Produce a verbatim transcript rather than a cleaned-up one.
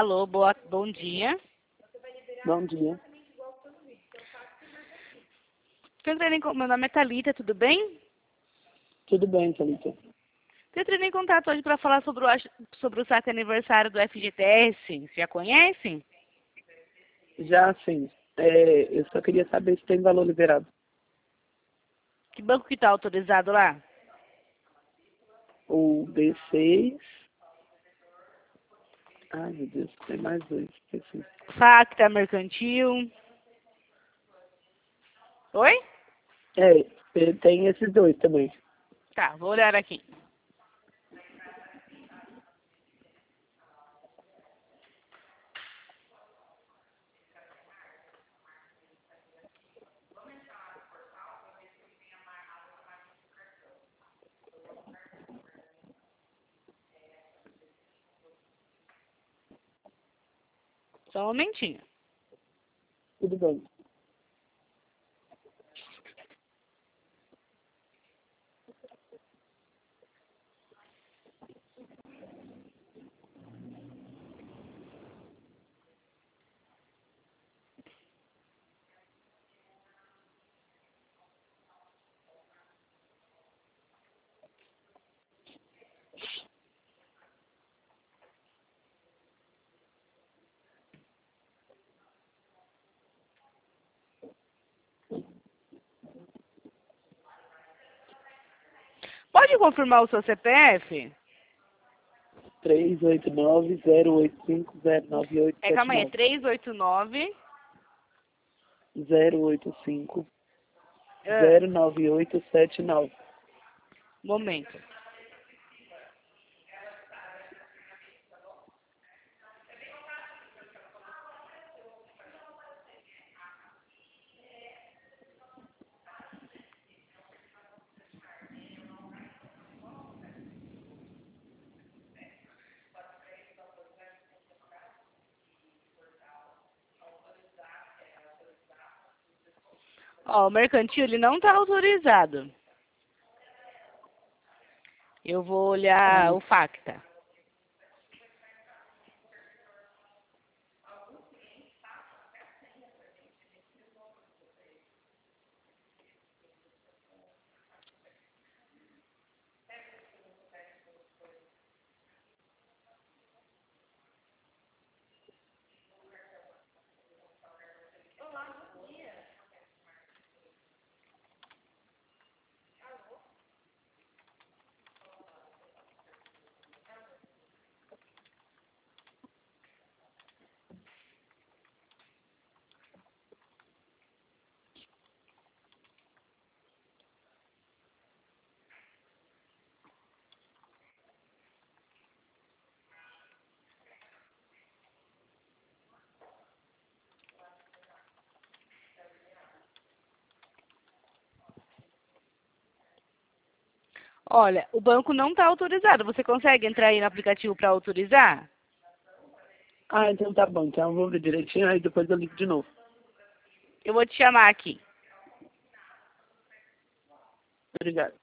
Alô, boa, bom dia. Bom dia. Tô entrando em con- Meu nome é Thalita, tudo bem? Tudo bem, Thalita? Tô entrando em contato hoje para falar sobre o, ach- sobre o saque aniversário do F G T S. Você já conhece? Já sim. É, eu só queria saber se tem valor liberado. Que banco que tá autorizado lá? O B seis. Ai, meu Deus, tem mais dois. Esqueci. Facta Mercantil. Oi? É, é, tem esses dois também. Tá, vou olhar aqui. Só um momentinho. Tudo bem. Pode confirmar o seu C P F? três oito nove, zero oito cinco, zero nove oito É, sete calma aí, é nove. três oito nove. zero oito cinco, Ah, zero nove oito sete nove. momento. Ó, o mercantil ele não tá autorizado. Eu vou olhar o Facta. Olha, o banco não está autorizado. Você consegue entrar aí no aplicativo para autorizar? Ah, então tá bom. Então eu vou ver direitinho, aí depois eu ligo de novo. Eu vou te chamar aqui. Obrigado.